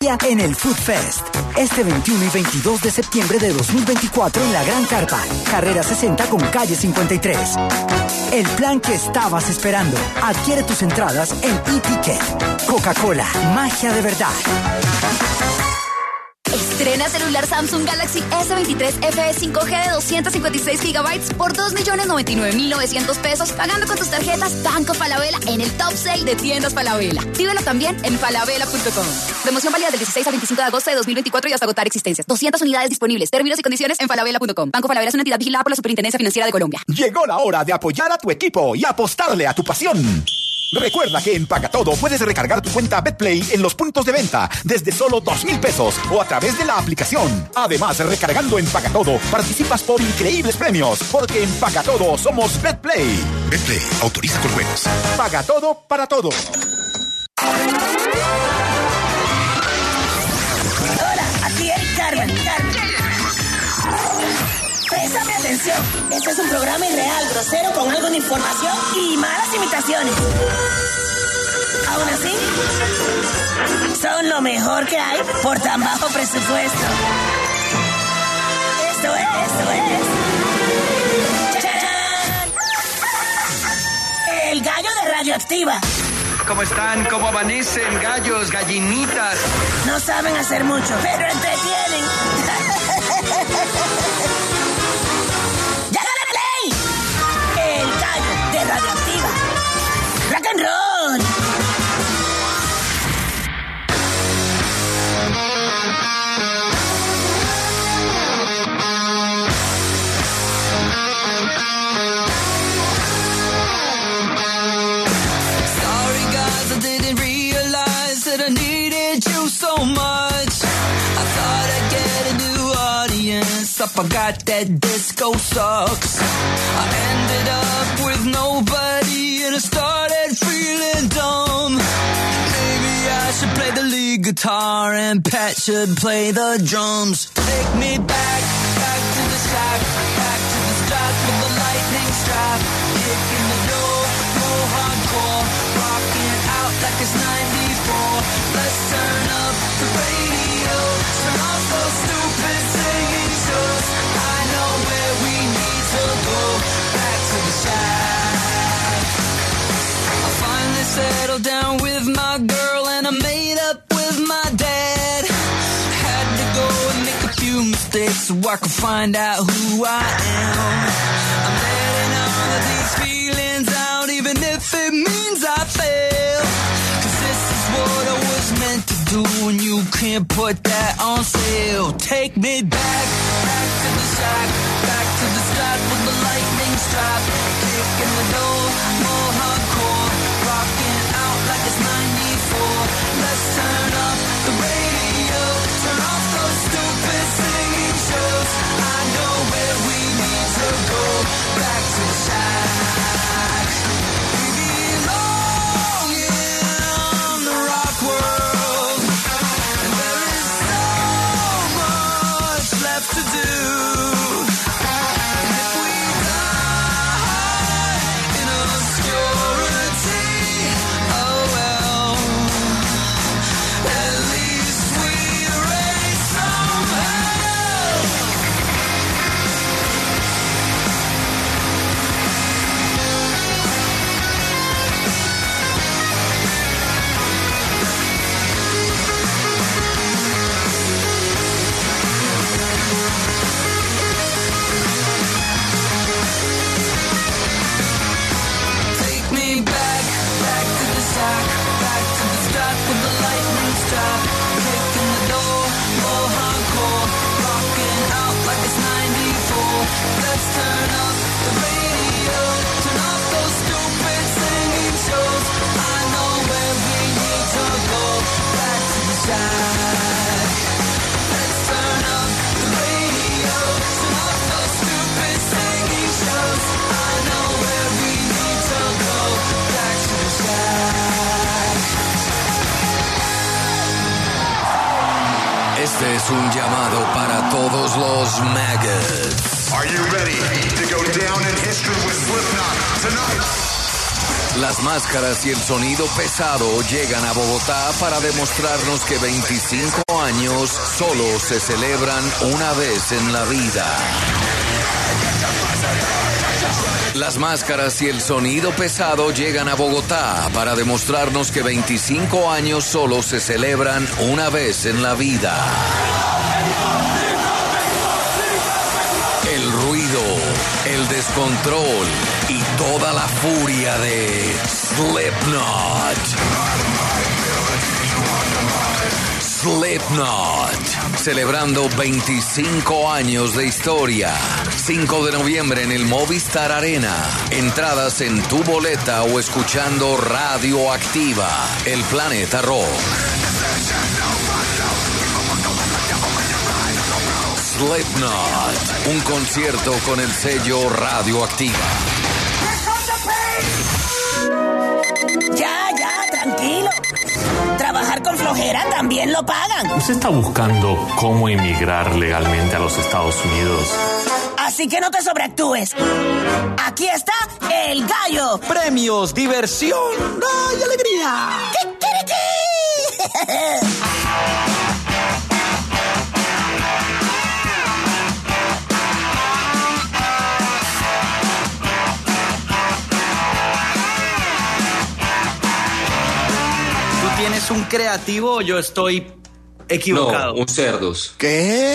en el Food Fest. Este 21 y 22 de septiembre de 2024 en la Gran Carpa, carrera 60 con calle 53. El plan que estabas esperando. Adquiere tus entradas en eTicket. Coca-Cola, magia de verdad. Estrena celular Samsung Galaxy S23 FE 5G de 256 GB por 2.099.900 pesos, pagando con tus tarjetas Banco Falabella en el Top Sale de tiendas Falabella. Vívelo también en falabella.com. Promoción válida del 16 al 25 de agosto de 2024 y hasta agotar existencias. 200 unidades disponibles. Términos y condiciones en falabella.com. Banco Falabella es una entidad vigilada por la Superintendencia Financiera de Colombia. Llegó la hora de apoyar a tu equipo y apostarle a tu pasión. Recuerda que en Pagatodo puedes recargar tu cuenta BetPlay en los puntos de venta desde solo 2,000 pesos o a través de la aplicación. Además, recargando en Pagatodo participas por increíbles premios, porque en Pagatodo somos BetPlay. BetPlay, autoriza con juegos. Pagatodo para todos. Hola, aquí es Carmen. Préstame atención. Este es un programa irreal, grosero, con algo de información y malas imitaciones. Aún así, son lo mejor que hay por tan bajo presupuesto. Esto es. ¡Chachán! El gallo de Radioactiva. ¿Cómo están? ¿Cómo amanecen? Gallos, gallinitas. No saben hacer mucho, pero entretienen. Radioactiva. Rock and roll. Sorry guys, I didn't realize that I needed you so much. I thought I'd get a new audience. I forgot that disco sucks. I ended up with nobody and I started feeling dumb. Maybe I should play the lead guitar and Pat should play the drums. Take me back to the shack, back to the start with the lightning strap. Kicking the door, more hardcore, rocking out like it's 94. Let's turn up the radio, turn off those stupid singing shows. I know where we need to go, back to the shack. I finally settled down with my girl and I made up with my dad. Had to go and make a few mistakes so I could find out who I am. I'm letting all of these feelings out even if it means I fail. Cause this is what I was meant to do and you can't put that on sale. Take me back to the shack, back to the start with the lightning strap. Kicking the door, more hardcore, rocking out like it's 94. Let's turn up the radio, turn off those stupid singing shows. I know where we need to go, back to the shack. We belong in the rock world, and there is so much left to do. And if we die in obscurity, oh well, at least we raise some hell. Take me back to the shack, back to the start with the lightning strap. Kicking the door, more hardcore, rocking out like it's 94. Let's turn up the radio, turn off those stupid singing shows. I know where we need to go, back to the shack. Let's turn up the radio, turn off those stupid singing shows. I know where we need to go, back to the shack. Este es un llamado para todos los maggots. Are you ready to go down in history with Slipknot tonight? Las máscaras y el sonido pesado llegan a Bogotá para demostrarnos que 25 años solo se celebran una vez en la vida. Las máscaras y el sonido pesado llegan a Bogotá para demostrarnos que 25 años solo se celebran una vez en la vida. El ruido, el descontrol y toda la furia de Slipknot. Slipknot, celebrando 25 años de historia. 5 de noviembre en el Movistar Arena. Entradas en tu boleta o escuchando Radioactiva, El Planeta Rock. Slipknot, un concierto con el sello Radioactiva. Ya, tranquilo. Trabajar con flojera también lo pagan. ¿Usted está buscando cómo emigrar legalmente a los Estados Unidos? Así que no te sobreactúes. Aquí está el gallo. Premios, diversión, ¡ay, alegría! ¡Kikiriki! ¿Tienes un creativo o yo estoy equivocado? No, un cerdos. ¿Qué?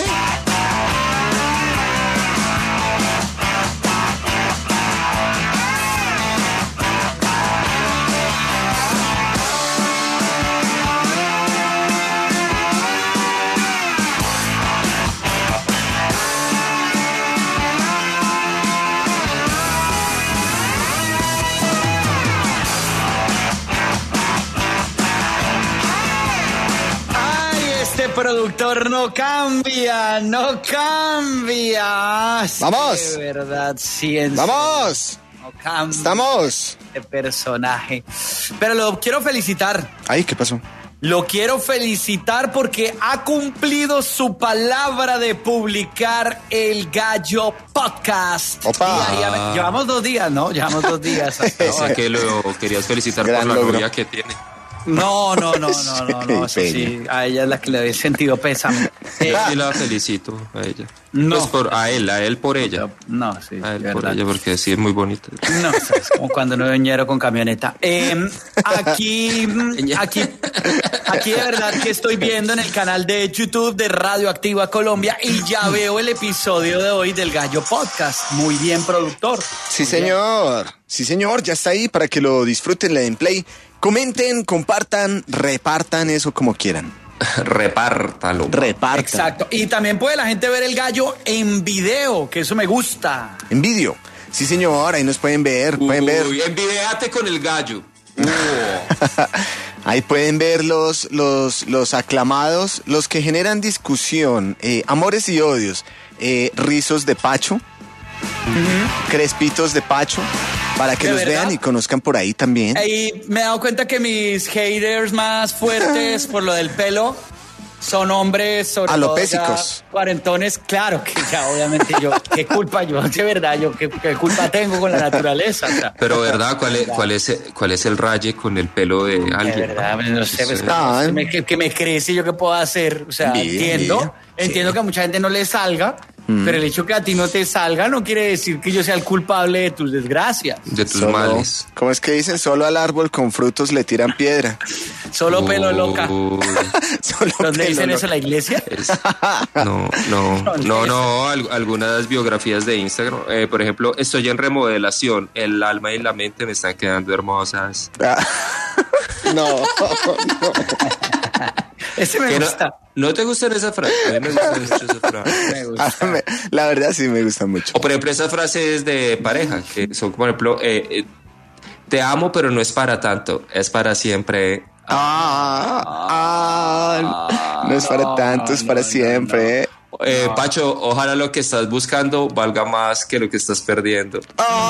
Productor no cambia. ¡Vamos! De verdad, ciencia. ¡Vamos! No cambia. ¡Estamos! Este personaje. Pero lo quiero felicitar. Ay, ¿qué pasó? Lo quiero felicitar porque ha cumplido su palabra de publicar El Gallo Podcast. ¡Opa! Llevamos 2 días, ¿no? Llevamos 2 días. Hasta que lo querías felicitar Gran por la logro. novia que tiene. No, eso sí, a ella es la que le doy sentido pésame. Yo sí la felicito a ella. No. Pues a él por ella. No, sí, A él de por verdad. ella, porque sí es muy bonita. No, es como cuando no ñero con camioneta. Aquí de verdad que estoy viendo en el canal de YouTube de Radioactiva Colombia y ya veo el episodio de hoy del Gallo Podcast. Muy bien, productor. Sí, señor. Sí, señor. Ya está ahí para que lo disfruten, le den play. Comenten, compartan, repartan eso como quieran. Repártalo. Repartan. Exacto. Y también puede la gente ver el gallo en video, que eso me gusta. En vídeo. Sí, señor. Ahí nos pueden ver. Pueden ver. Uy, envidéate con el gallo. Ahí pueden ver los aclamados, los que generan discusión, amores y odios, rizos de Pacho, crespitos de Pacho, para que ¿De los verdad? vean y conozcan por ahí también. Y me he dado cuenta que mis haters más fuertes por lo del pelo son hombres sobre todo Alopésicos. ya cuarentones. Claro que ya obviamente yo, qué culpa yo, de verdad, yo qué culpa tengo con la naturaleza. O sea, Pero verdad, ¿cuál es el raye con el pelo de de alguien? verdad, no sé, pues, Ah. que me crece, yo qué puedo hacer. O sea, Bien, entiendo que a mucha gente no le salga, pero el hecho que a ti no te salga no quiere decir que yo sea el culpable de tus desgracias. De tus Solo, males. ¿cómo es que dicen? Solo al árbol con frutos le tiran piedra. Solo pelo loca. Uy, Solo ¿Dónde pelo dicen loco. eso en la iglesia? Algunas biografías de Instagram. Por ejemplo, estoy en remodelación. El alma y la mente me están quedando hermosas. No. Ese me ¿Qué gusta. ¿No te gustan esas frases? A mí me gusta mucho esa frase. Me gusta. La verdad sí me gusta mucho. O por ejemplo esas frases de pareja, que son por ejemplo, te amo pero no es para tanto, es para siempre. No es para tanto, es para siempre. Pacho, ojalá lo que estás buscando valga más que lo que estás perdiendo.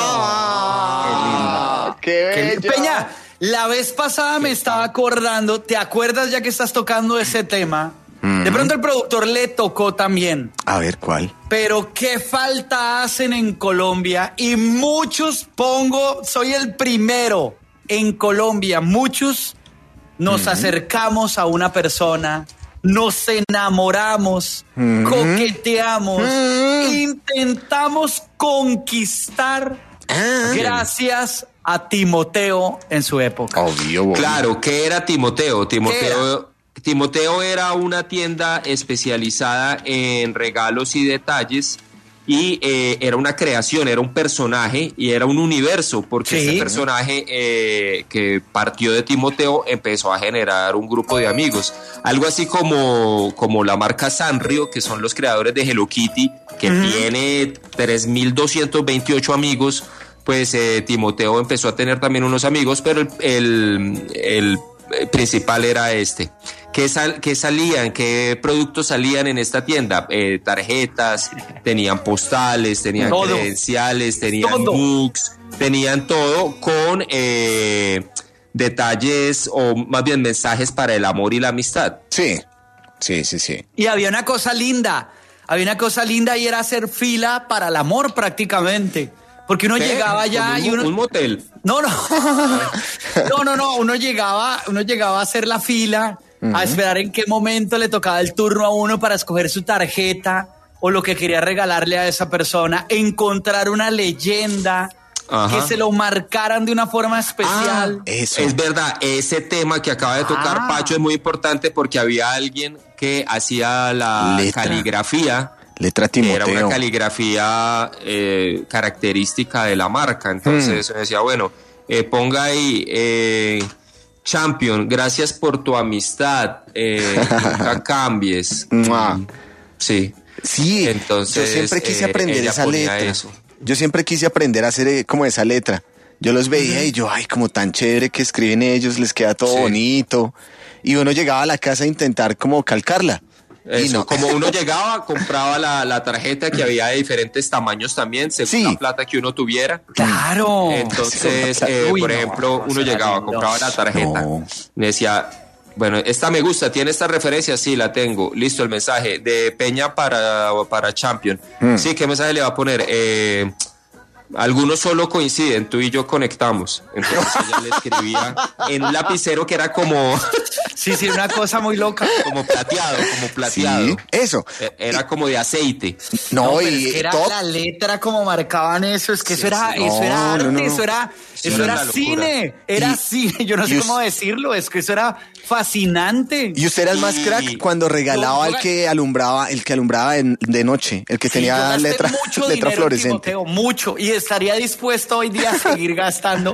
¡Qué bello! Peña, la vez pasada me estaba acordando, ¿te acuerdas ya que estás tocando ese tema? De pronto el productor le tocó también. A ver, ¿cuál? Pero qué falta hacen en Colombia y muchos soy el primero, en Colombia muchos nos acercamos a una persona, nos enamoramos, coqueteamos, intentamos conquistar gracias a Timoteo en su época. Obvio. Claro, ¿qué era Timoteo? Timoteo era una tienda especializada en regalos y detalles y era una creación, era un personaje y era un universo, porque ese personaje que partió de Timoteo empezó a generar un grupo de amigos, algo así como la marca Sanrio, que son los creadores de Hello Kitty, que tiene 3.228 amigos. Pues Timoteo empezó a tener también unos amigos, pero el principal era este. ¿Qué salían? ¿Qué productos salían en esta tienda? Tarjetas, tenían postales, tenían credenciales, tenían books, tenían todo con detalles o más bien mensajes para el amor y la amistad. Sí. Y había una cosa linda y era hacer fila para el amor prácticamente. Porque uno llegaba allá y uno... Un motel. No, uno llegaba a hacer la fila, a esperar en qué momento le tocaba el turno a uno para escoger su tarjeta o lo que quería regalarle a esa persona, encontrar una leyenda, que se lo marcaran de una forma especial. Eso. Es verdad, ese tema que acaba de tocar Pacho es muy importante porque había alguien que hacía la caligrafía. Letra Timoteo. Era una caligrafía característica de la marca. Entonces decía, bueno, ponga ahí Champion, gracias por tu amistad, nunca cambies. Sí. Entonces, yo siempre quise aprender esa letra. Eso. Yo siempre quise aprender a hacer como esa letra. Yo los veía y yo, como tan chévere que escriben ellos, les queda todo bonito. Y uno llegaba a la casa a intentar como calcarla. Eso, como uno llegaba, compraba la tarjeta que había de diferentes tamaños también, según la plata que uno tuviera. ¡Claro! Entonces, por ejemplo, uno llegaba, compraba la tarjeta, me decía, bueno, esta me gusta, ¿tiene esta referencia? Sí, la tengo. Listo, el mensaje de Peña para Champion. Sí, ¿qué mensaje le va a poner? Algunos solo coinciden, tú y yo conectamos. Entonces ella le escribía en un lapicero que era como... Sí, una cosa muy loca. Como plateado. Sí, eso. Era como de aceite. No, y es que era la letra como marcaban eso, es que eso era arte, eso era cine, cine, yo no sé cómo decirlo, es que eso era fascinante. Y usted era el más crack cuando regalaba el que alumbraba de noche, el que tenía letra fluorescente. Mucho, y estaría dispuesto hoy día a seguir gastando.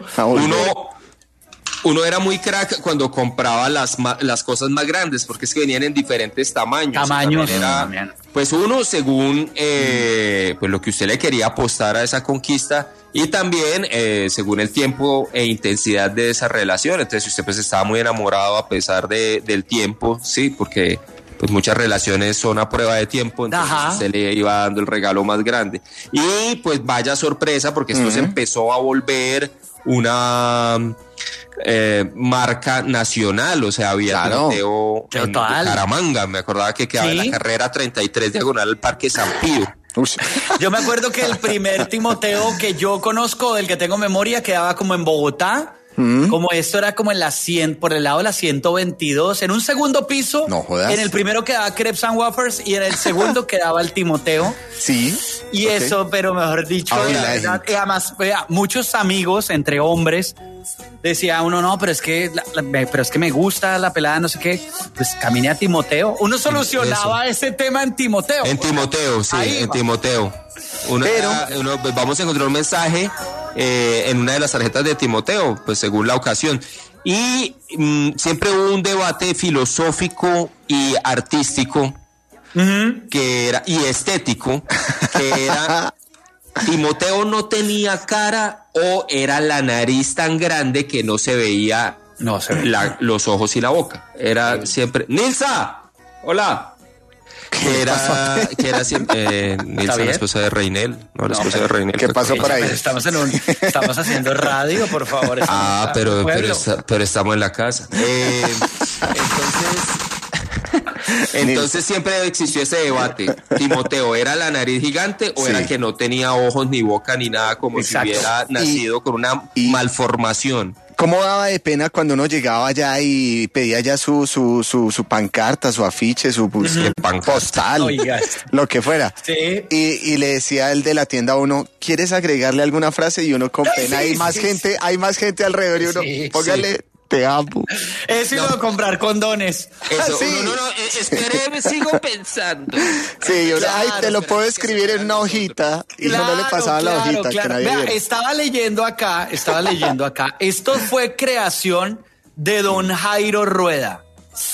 Uno era muy crack cuando compraba las cosas más grandes, porque es que venían en diferentes tamaños. Pues uno según pues lo que usted le quería apostar a esa conquista, y también según el tiempo e intensidad de esa relación. Entonces, si usted pues estaba muy enamorado a pesar del tiempo, sí, porque pues muchas relaciones son a prueba de tiempo, entonces usted le iba dando el regalo más grande. Y pues vaya sorpresa, porque esto se empezó a volver una marca nacional, o sea, había Timoteo en Bucaramanga, me acordaba que quedaba en la carrera 33 diagonal al Parque San Pío. Yo me acuerdo que el primer Timoteo que yo conozco, del que tengo memoria, quedaba como en Bogotá. Como esto era como en la 100, por el lado de la 122, en un segundo piso. No jodas. En el primero quedaba Crepes and Wafers y en el segundo quedaba el Timoteo. Sí. Y eso, pero mejor dicho, la verdad, además, muchos amigos entre hombres decía uno, no, pero es que me gusta la pelada, no sé qué, pues camine a Timoteo. Uno solucionaba ese tema en Timoteo. En Timoteo, sí, en Timoteo. Pues vamos a encontrar un mensaje en una de las tarjetas de Timoteo, pues según la ocasión. Y siempre hubo un debate filosófico y artístico que era, y estético, que era Timoteo no tenía cara o era la nariz tan grande que no se veía los ojos y la boca. Era siempre ¡Nilsa! ¡Hola! Que era siempre Nilsa, la esposa de Reinel. No, la esposa de Reinel. ¿Qué pasó por ahí? Estamos haciendo radio, por favor. Pero estamos en la casa. Entonces siempre existió ese debate. Timoteo, ¿era la nariz gigante o era que no tenía ojos ni boca ni nada, como si hubiera nacido con una malformación? ¿Cómo daba de pena cuando uno llegaba allá y pedía ya su pancarta, su afiche, su postal, lo que fuera? Sí. Y le decía el de la tienda a uno, ¿quieres agregarle alguna frase? Y uno con pena, hay más gente alrededor y uno, póngale... Te amo. Eso iba a comprar condones. Eso, no, espere, sigo pensando. Sí, te lo puedo escribir en una hojita. Y no le pasaba la hojita. Que nadie Vea, viera. estaba leyendo acá. Esto fue creación de don Jairo Rueda,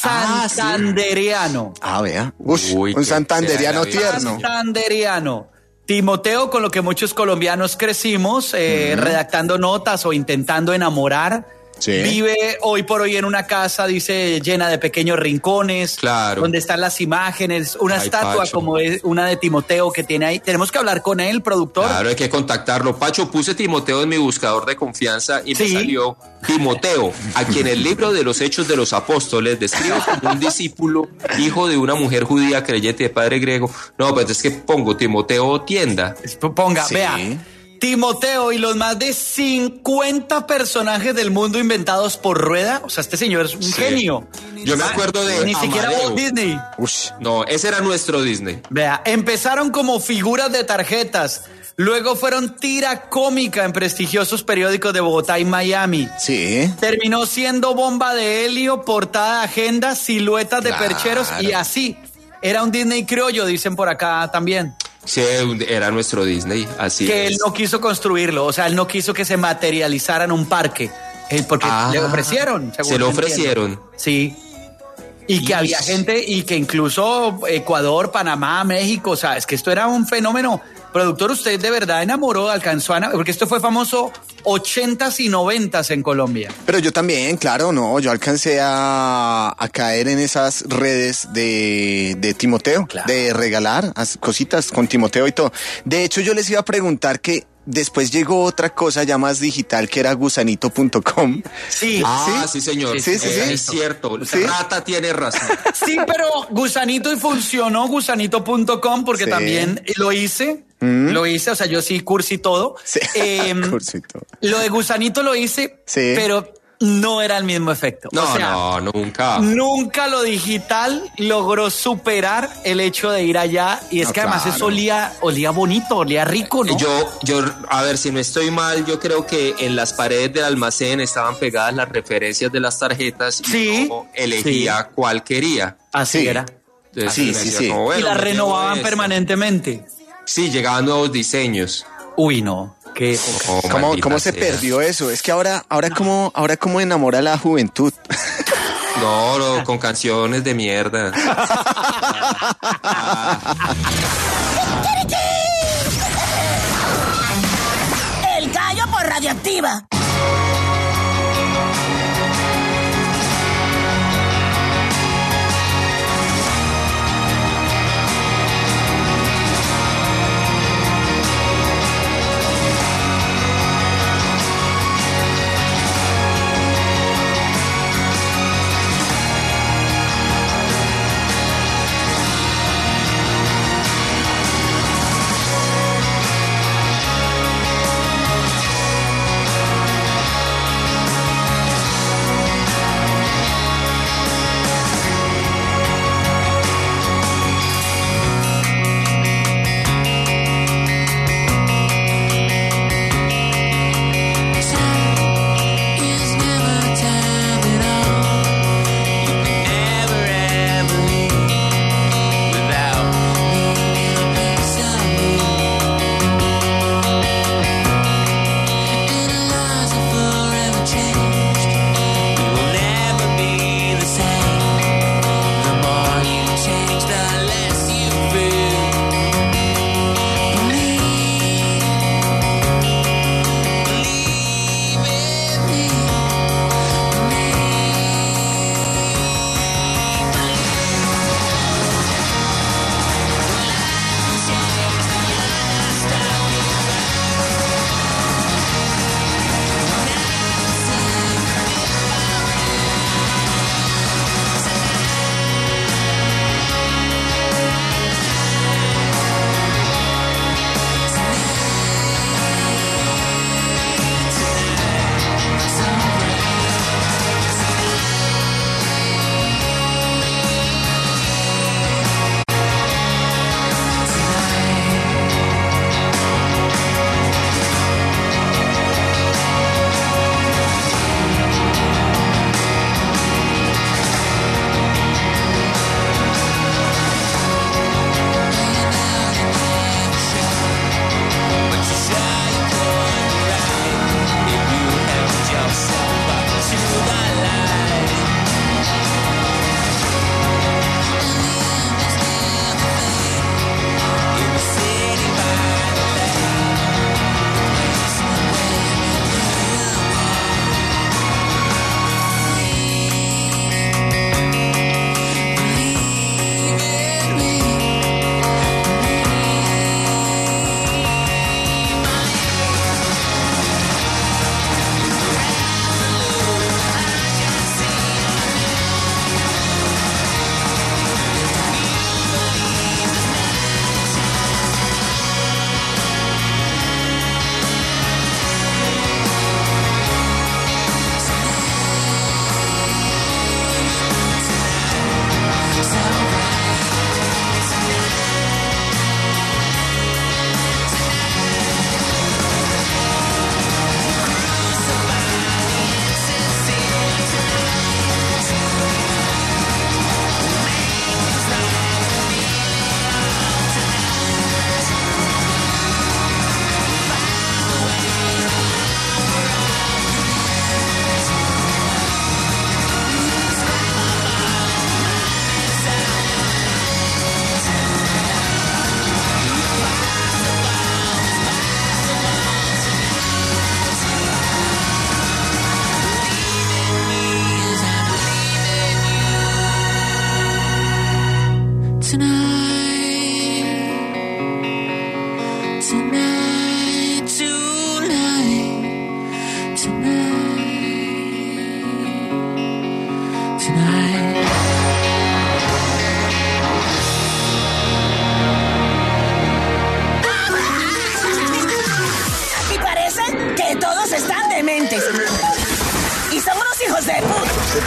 santandereano. Vea. Un santandereano tierno. Santandereano. Timoteo, con lo que muchos colombianos crecimos, redactando notas o intentando enamorar. Sí. Vive hoy por hoy en una casa, dice, llena de pequeños rincones, donde están las imágenes, una estatua Pacho, como es una de Timoteo que tiene ahí. Tenemos que hablar con él, productor. Claro, hay que contactarlo. Pacho, puse Timoteo en mi buscador de confianza y me salió Timoteo, a quien el libro de los Hechos de los Apóstoles describe como un discípulo, hijo de una mujer judía creyente de padre griego. No, pues es que pongo Timoteo tienda. Vea. Timoteo y los más de 50 personajes del mundo inventados por Rueda. O sea, este señor es un genio. Yo me acuerdo de Ni siquiera Walt Disney. No, ese era nuestro Disney. Vea, empezaron como figuras de tarjetas. Luego fueron tira cómica en prestigiosos periódicos de Bogotá y Miami. Sí. Terminó siendo bomba de helio, portada de agenda, siluetas de percheros y así. Era un Disney criollo, dicen por acá también. Sí, era nuestro Disney, así que es. Él no quiso construirlo, o sea, él no quiso que se materializara en un parque, porque le ofrecieron. Se lo ofrecieron. Sí. Y que había gente, y que incluso Ecuador, Panamá, México, o sea, es que esto era un fenómeno. Productor, usted de verdad enamoró, alcanzó a... Porque esto fue famoso 80s y 90s en Colombia. Pero yo también, claro, no, yo alcancé a caer en esas redes de Timoteo, de regalar cositas con Timoteo y todo. De hecho, yo les iba a preguntar que después llegó otra cosa ya más digital que era gusanito.com. Sí. Sí, señor. Sí. Es cierto. ¿Sí? Rata tiene razón. Sí, pero Gusanito y funcionó gusanito.com porque también lo hice. Lo hice, o sea, yo sí cursi todo. Sí, cursi todo. Lo de Gusanito lo hice, pero no era el mismo efecto. No, nunca. Nunca lo digital logró superar el hecho de ir allá. Y es que además eso olía bonito, olía rico, ¿no? Yo, a ver, si no estoy mal, yo creo que en las paredes del almacén estaban pegadas las referencias de las tarjetas y uno elegía cuál quería. Así era. Entonces, sí. No, bueno, y las renovaban permanentemente. Sí, llegaban nuevos diseños. Uy, no. ¿Cómo se perdió eso? Es que ahora cómo enamora a la juventud. No, con canciones de mierda. El gallo por Radioactiva.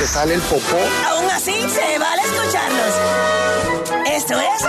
te sale el popó. Aún así, se vale escucharlos. Esto es...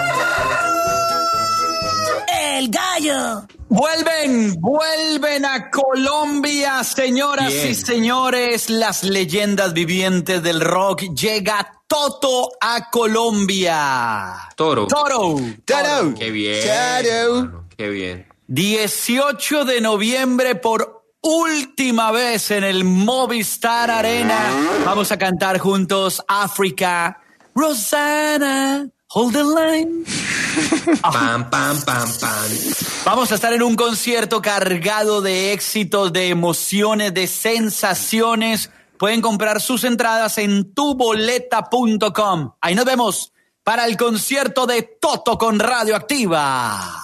El Gallo. Vuelven a Colombia, señoras y señores, las leyendas vivientes del rock. Llega Toto a Colombia. Toro. Qué bien. Qué bien. 18 de noviembre por última vez en el Movistar Arena. Vamos a cantar juntos África. Rosanna, hold the line. Pam, pam, pam, pam. Vamos a estar en un concierto cargado de éxitos, de emociones, de sensaciones. Pueden comprar sus entradas en tuboleta.com. Ahí nos vemos para el concierto de Toto con Radioactiva.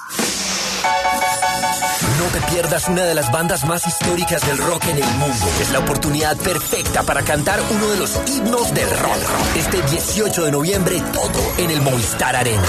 No te pierdas una de las bandas más históricas del rock en el mundo. Es la oportunidad perfecta para cantar uno de los himnos del rock. Este 18 de noviembre, Toto en el Movistar Arena.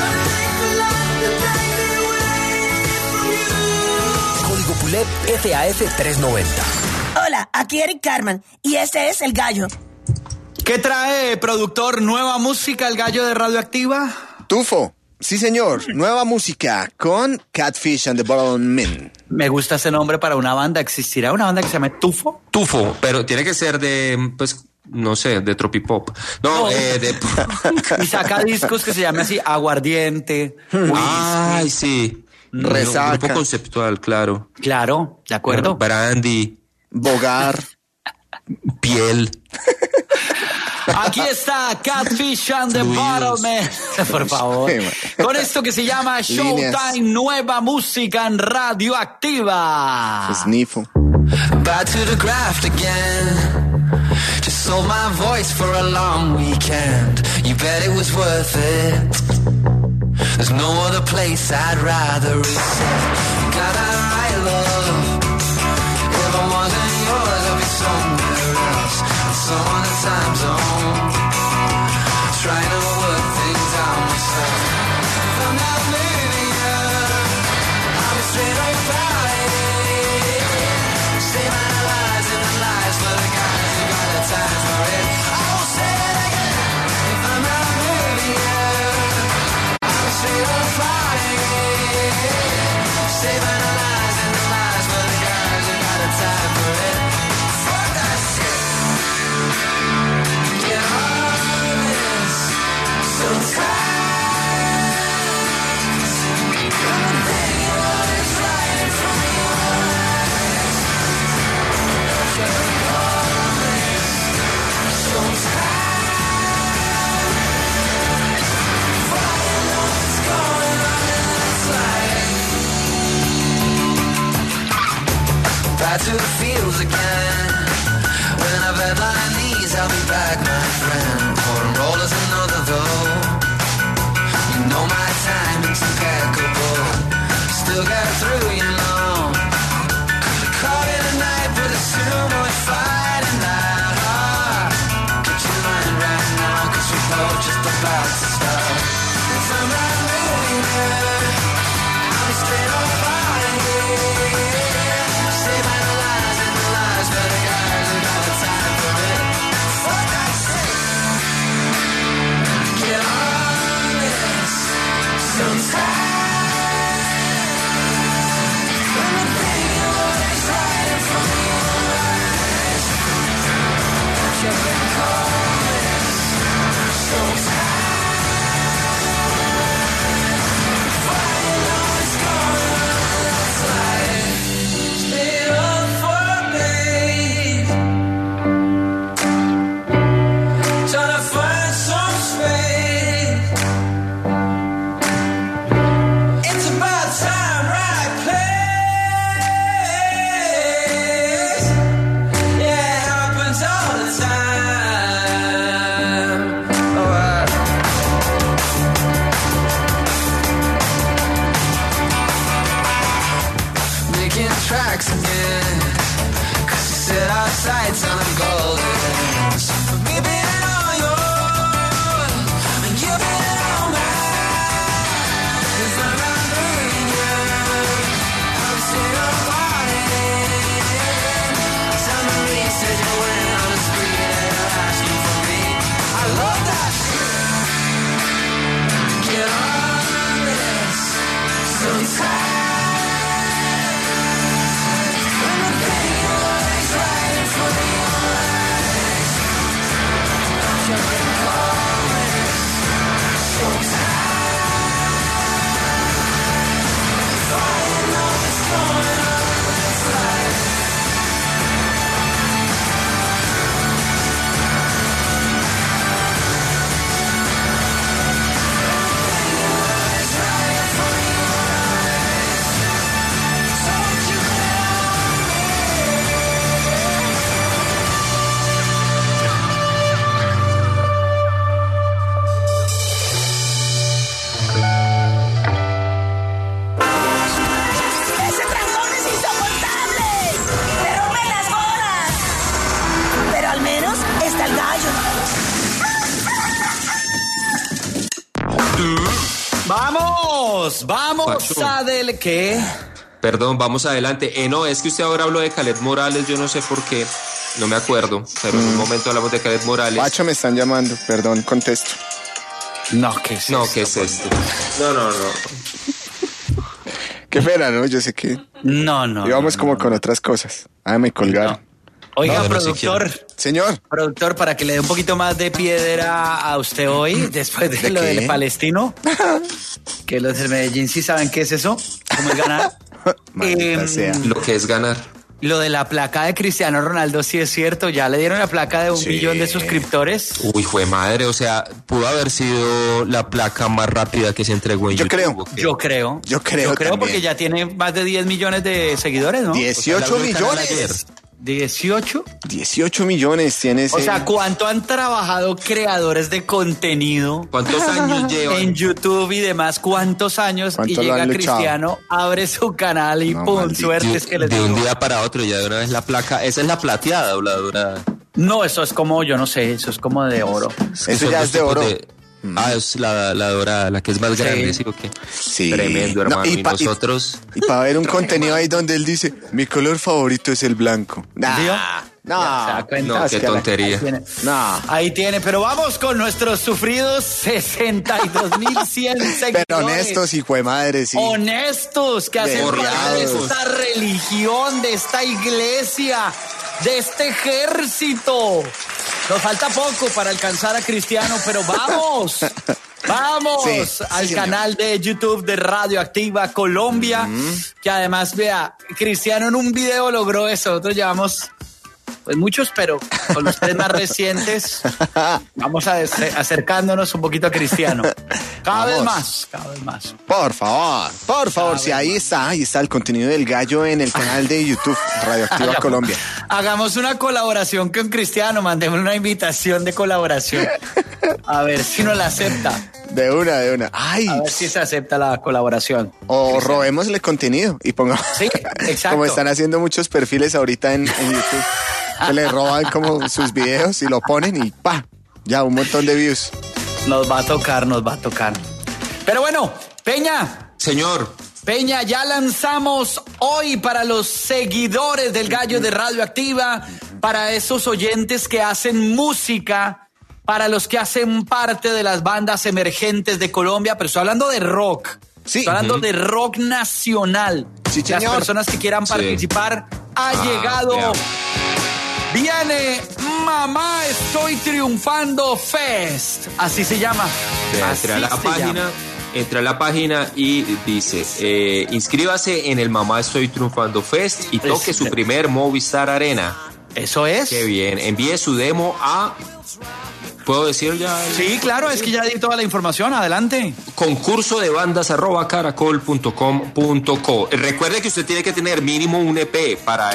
Código PULEP FAF 390. Hola, aquí Eric Carman y este es El Gallo. ¿Qué trae, productor? ¿Nueva música, El Gallo de Radioactiva? Tufo. Sí, señor. Nueva música con Catfish and the Bottlemen. Me gusta ese nombre para una banda. ¿Existirá una banda que se llame Tufo? Tufo, pero tiene que ser de, pues, no sé, de tropipop. No. De... Y saca discos que se llame así, Aguardiente. Ay, sí. Resaca. Un grupo conceptual, claro. Claro, de acuerdo. Brandy. Bogar. Piel. Aquí está Catfish and the Bottlemen. Por favor. Con esto que se llama Showtime, nueva música en Radioactiva. Snifo. Back to the graft again. Just sold my voice for a long weekend. You bet it was worth it. There's no other place I'd rather reside. Got that right, love. If I wasn't yours, I'd be somewhere else. Some other time zone. Trying to work things out myself. If I'm not living here, I'll be straight up about it. Saving the lies and the lies for the guys who got the time for it. I will say it again. If I'm not living here, I'll be straight up about it. Saving the lies and the lies for the guys who got the time for it. Fuck that shit. Get honest. Sometimes I'm thinking what is right in front of your eyes. Get honest. Sometimes fighting what's going on in this life. Back to the fields again. When I've had my knees, I'll be back, my friend. For a roll is another though. You know my timing's impeccable. Still got through, you know. Caught in a night, but it's too much fighting that hard. Get your mind right now, cause we're both just about to start. If I'm not moving here, I'll be straight up out of here. Save my lies and the lies for the guys who got the time for it. Fuck that shit. Get honest. Sometimes Vamos Pacho. ¿Qué? Perdón, vamos adelante. No, es que usted ahora habló de Caled Morales, yo no sé por qué, no me acuerdo, pero en un momento hablamos de Caled Morales. Pacho, me están llamando, perdón, contesto. No, ¿qué es No, esto? ¿qué es esto? No. Qué pena, ¿no? Yo sé que No. íbamos como con otras cosas. Me colgaron. Oiga, No, productor. Señor. Productor, para que le dé un poquito más de piedra a usted hoy, después de lo qué? del palestino, que los del Medellín sí saben qué es eso, cómo es ganar. Maldita sea. Lo que es ganar. Lo de la placa de Cristiano Ronaldo sí es cierto, ya le dieron la placa de 1 millón de suscriptores. Uy, fue madre, o sea, pudo haber sido la placa más rápida que se entregó en Yo YouTube. creo. Yo creo también. porque ya tiene más de 10 millones de seguidores, ¿no? 18 millones. 18. 18 millones tiene ese. O sea, ¿cuánto han trabajado creadores de contenido? ¿Cuántos años llevan? En YouTube y demás, ¿cuántos años? Y ¿Cuánto lo llega han luchado? Cristiano, abre su canal y No, ¡pum! maldito. Suerte es que les De un digo. día para otro, ya de una vez la placa. ¿Esa es la plateada o la dorada? No, eso es como, yo no sé, eso es como de oro. Eso Son ya dos es de tipos oro. es la dorada, la que es más grande, ¿sí o qué? Sí. Tremendo, No, hermano. y nosotros... Y para ver un contenido ahí donde él dice, mi color favorito es el blanco. ¿Vio? No, Ya se da cuenta. No, es qué que la- tontería. Ahí tiene. No. Ahí tiene, pero vamos con nuestros sufridos 62.100 seguidores. Pero honestos, hijo de madre, sí. Honestos, que hacen parte de Borrados. esta religión, de esta iglesia, de este ejército. Nos falta poco para alcanzar a Cristiano, pero vamos. Vamos Sí, al señor. canal de YouTube de Radioactiva Colombia, que además, vea, Cristiano en un video logró eso. Nosotros llevamos pues muchos, pero con los 3 más recientes vamos acercándonos un poquito a Cristiano. Cada vez más. Por favor, si ahí está el contenido del gallo en el canal de YouTube Radioactiva Colombia. Hagamos una colaboración con Cristiano, mandemos una invitación de colaboración. A ver si nos la acepta. De una. Ay. A ver si se acepta la colaboración. O robémosle contenido y pongamos. Sí, exacto. Como están haciendo muchos perfiles ahorita en YouTube. Que le roban como sus videos y lo ponen y ¡pa! Ya, un montón de views. Nos va a tocar. Pero bueno, Peña. Señor. Peña, ya lanzamos hoy para los seguidores del Gallo de Radioactiva, para esos oyentes que hacen música, para los que hacen parte de las bandas emergentes de Colombia, pero estoy hablando de rock. Sí. Estoy hablando de rock nacional. Sí, Las señor. personas que quieran participar, ha llegado. veamos. Viene Mamá Estoy Triunfando Fest. Así se llama. Entra a la página y dice, inscríbase en el Mamá Estoy Triunfando Fest y toque su primer Movistar Arena. Eso es. Qué bien. Envíe su demo a... ¿Puedo decir ya? Sí, claro, es que ya di toda la información. Adelante. Concurso de bandas@caracol.com.co. Recuerde que usted tiene que tener mínimo un EP para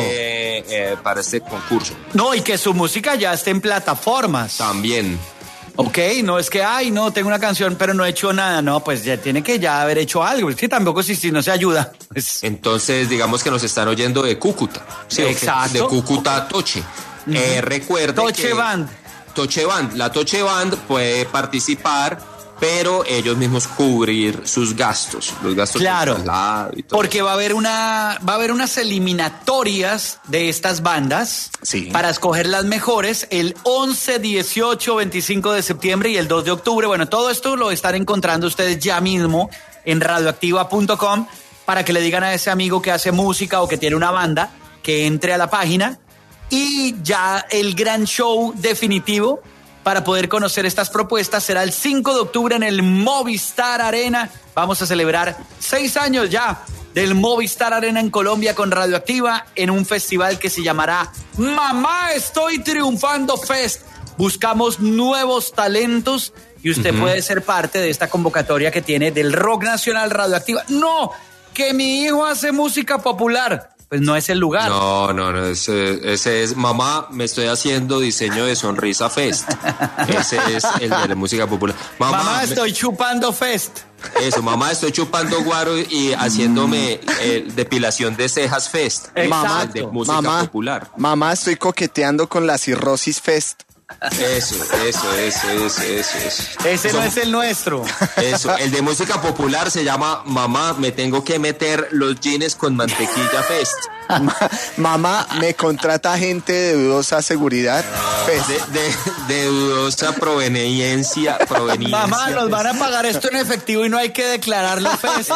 este concurso. No, y que su música ya esté en plataformas. También. Ok, no es que, no, tengo una canción, pero no he hecho nada. No, pues ya tiene que ya haber hecho algo. Es que tampoco si no se ayuda. Pues... Entonces, digamos que nos están oyendo de Cúcuta. ¿Sí? Exacto. De Cúcuta a Toche. Recuerde Toche Band. Toche Band. La Toche Band puede participar, pero ellos mismos cubrir sus gastos, los gastos claro, de traslado y todo. Porque va a haber unas eliminatorias de estas bandas para escoger las mejores el 11, 18, 25 de septiembre y el 2 de octubre. Bueno, todo esto lo están encontrando ustedes ya mismo en radioactiva.com para que le digan a ese amigo que hace música o que tiene una banda que entre a la página. Y ya el gran show definitivo para poder conocer estas propuestas será el 5 de octubre en el Movistar Arena. Vamos a celebrar 6 años ya del Movistar Arena en Colombia con Radioactiva en un festival que se llamará Mamá Estoy Triunfando Fest. Buscamos nuevos talentos y usted puede ser parte de esta convocatoria que tiene del rock nacional Radioactiva. No, que mi hijo hace música popular. Pues no es el lugar. No, ese es Mamá, me estoy haciendo diseño de Sonrisa Fest. Ese es el de la música popular. Mamá estoy chupando Fest. Eso, Mamá, estoy chupando guaro y haciéndome depilación de cejas Fest. Exacto. De música popular. Mamá, estoy coqueteando con la Cirrosis Fest. Eso. Ese no es el nuestro. Eso, el de música popular se llama Mamá, me tengo que meter los jeans con mantequilla Fest. Mamá, me contrata gente de dudosa seguridad. De dudosa proveniencia. Mamá, nos van a pagar esto en efectivo y no hay que declararlo Fest.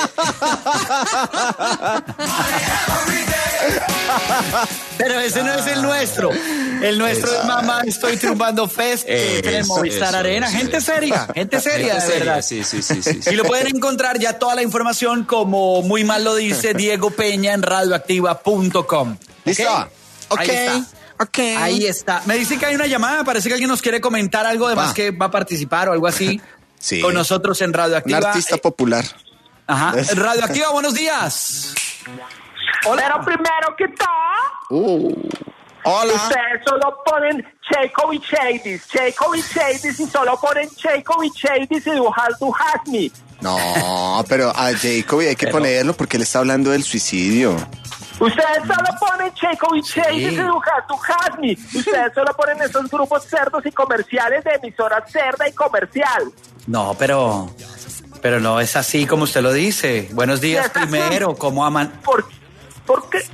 Pero ese no es el nuestro. El nuestro es Mamá, estoy triunfando Fest en el Movistar Arena. Gente seria, de verdad. Sí. Y lo pueden encontrar ya toda la información, como muy mal lo dice Diego Peña, en radioactiva.com. ¿Listo? Okay. Ahí está. Me dicen que hay una llamada, parece que alguien nos quiere comentar algo, además que va a participar o algo así con nosotros en Radioactiva. Un artista popular. Ajá. Radioactiva, buenos días. Hola. Pero primero que todo, hola. Ustedes solo ponen Checo y Shadys y solo ponen Checo y Shadys y You Have to Have Me. No, pero a Jacoby hay que ponerlo porque él está hablando del suicidio. Ustedes solo ponen Checo y Shadys y You Have to Have Me. Ustedes solo ponen esos grupos cerdos y comerciales de emisora cerda y comercial. No, pero no es así como usted lo dice. Buenos días primero, ¿cómo aman? ¿Por qué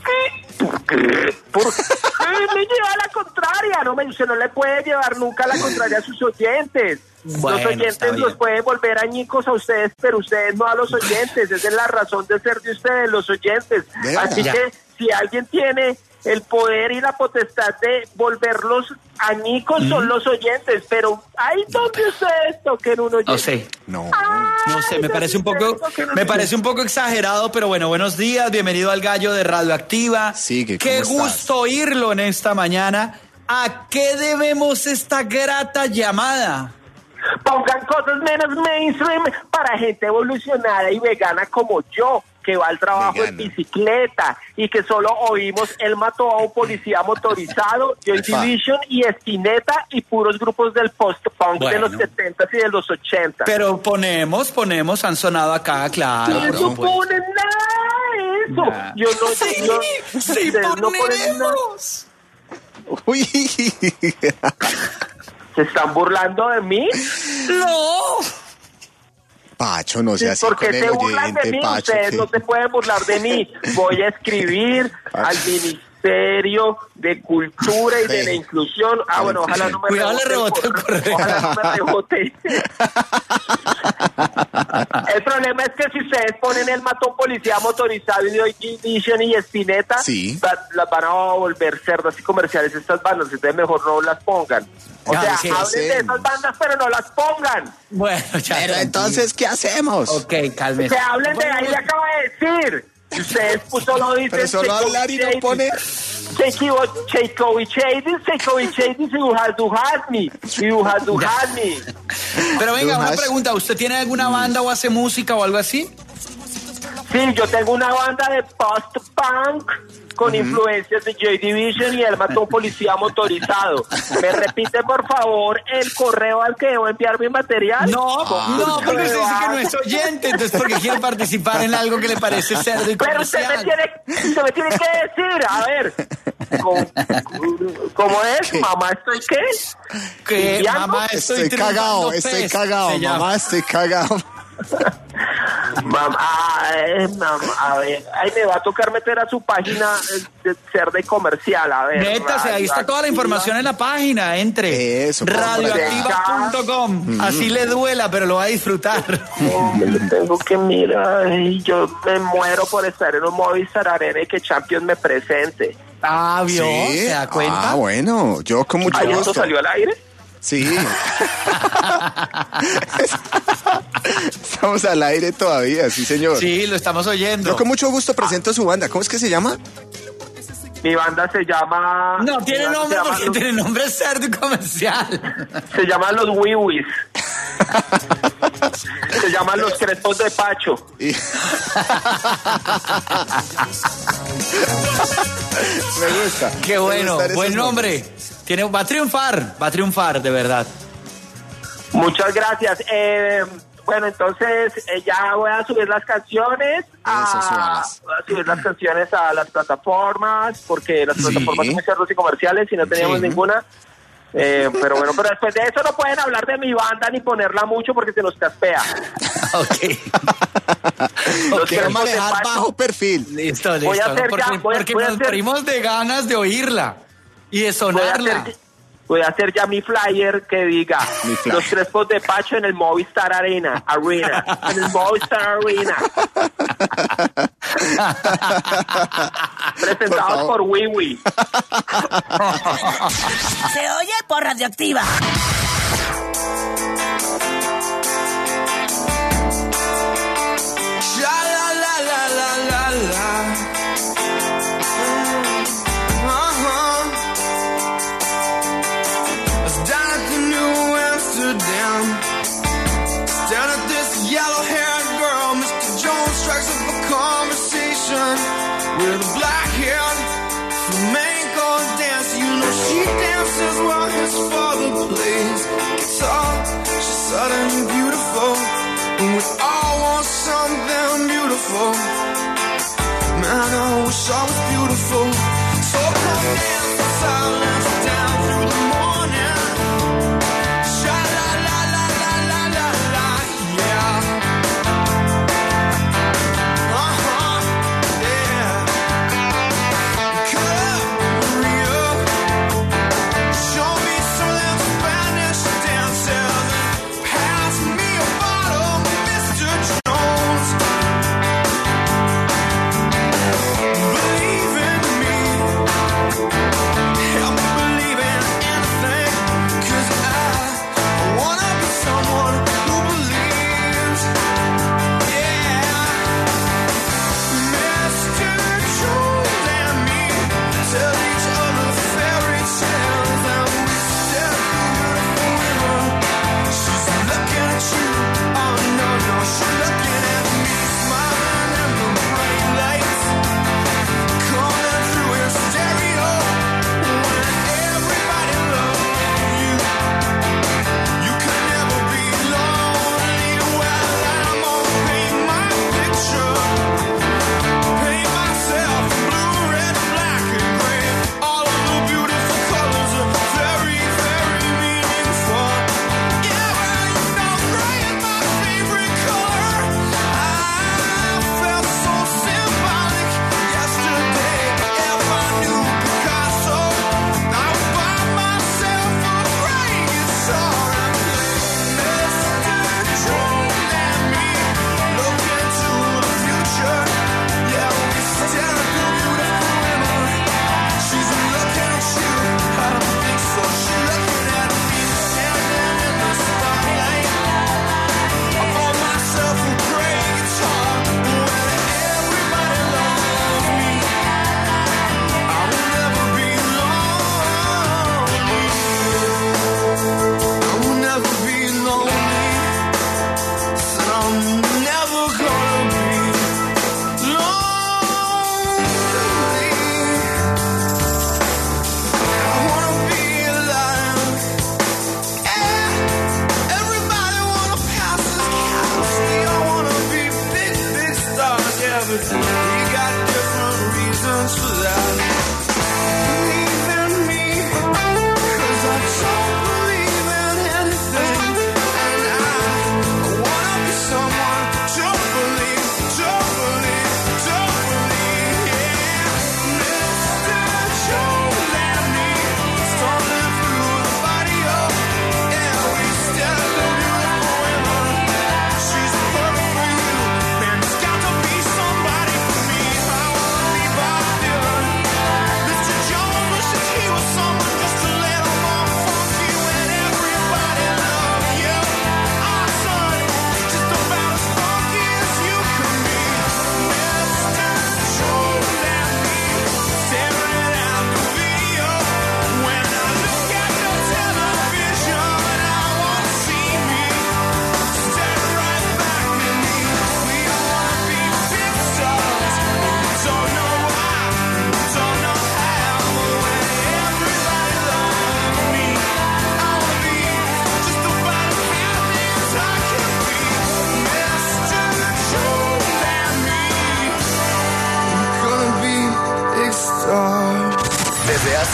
me lleva a la contraria? Usted no le puede llevar nunca la contraria a sus oyentes. Bueno, los oyentes los pueden volver añicos a ustedes, pero ustedes no a los oyentes. Esa es la razón de ser de ustedes, los oyentes. Así que si alguien tiene el poder y la potestad de volverlos añicos, son los oyentes, pero ahí donde ustedes toquen un oyente. No sé, me parece un poco exagerado, pero bueno, buenos días, bienvenido al Gallo de Radioactiva. Qué gusto oírlo en esta mañana. ¿A qué debemos esta grata llamada? Pongan cosas menos mainstream para gente evolucionada y vegana como yo, que va al trabajo en bicicleta y que solo oímos Él mató a un policía motorizado, Joy Division y Spinetta y puros grupos del post-punk de los 70s y de los 80s. Pero ponemos, han sonado acá, claro. No ponen nada de eso. Sí, no ponen nada. Uy. ¿Se están burlando de mí? No. Pacho, no seas así con el oyente, burlan de mí, Pacho. ustedes no se pueden burlar de mí. Voy a escribir al Ministerio de Cultura y de la Inclusión. Bueno, ojalá no me rebote el correo. Ojalá no me rebote. El problema es que si ustedes ponen El mató a un policía motorizado y Joy Division y Spinetta, las van a volver cerdas y comerciales estas bandas, entonces mejor no las pongan. O sea, hablen de esas bandas, pero no las pongan. Bueno, ya. Pero entonces, ¿qué hacemos? Ok, cálmese. Que hablen de ahí, le acaba de decir. Ustedes solo dicen... Pero solo hablar y no poner... Checo y Shadys y You Have to Have Me. You Have to Have Me. Pero venga, una pregunta. ¿Usted tiene alguna banda o hace música o algo así? Sí, yo tengo una banda de post-punk con influencias de Joy Division y Él mató a un policía motorizado. ¿Me repite, por favor, el correo al que debo enviar mi material? No, porque usted dice que no es oyente, entonces porque quiere participar en algo que le parece cerdo y comercial. Pero usted me tiene que decir, a ver, ¿cómo es? ¿Qué? ¿Mamá estoy qué? ¿Qué? Mamá estoy cagado, mamá estoy cagado. Mamá, a ver, ahí me va a tocar meter a su página de cerda y comercial, a ver. Métase, ahí está toda la información en la página, entre radioactiva.com, así le duela, pero lo va a disfrutar. Me lo tengo que mirar, y yo me muero por estar en un Movistar Arena y que Champions me presente. ¿Vio? ¿Se da cuenta? Bueno, yo con mucho gusto. ¿Esto salió al aire? Sí. Estamos al aire todavía, sí, señor. Sí, lo estamos oyendo. Yo con mucho gusto presento su banda. ¿Cómo es que se llama? Mi banda se llama... No, tiene nombre porque tiene nombre cerdo y comercial. Se llaman los Wiwis. Se llaman los Crespos de Pacho. Me gusta. Qué bueno, buen nombre. Va a triunfar, de verdad. Muchas gracias. Bueno, entonces ya voy a subir las canciones. Voy a subir las canciones a las plataformas, porque las plataformas son muy cerdos y comerciales y no teníamos ninguna. Pero bueno, pero después de eso no pueden hablar de mi banda ni ponerla mucho porque se nos caspea. Quiero manejar bajo perfil. Listo. Porque nos morimos de ganas de oírla y de sonarla. Voy a hacer ya mi flyer que diga los Crespos de Pacho en el Movistar Arena. En el Movistar Arena. Presentados por Wiwi. Se oye por Radioactiva. Down at this yellow-haired girl, Mr. Jones strikes up a conversation with a black-haired flamenco dancer. You know she dances while his father plays guitar. She's suddenly beautiful, and we all want something beautiful. Man, I wish I was beautiful. So come dance in silence down through the morning.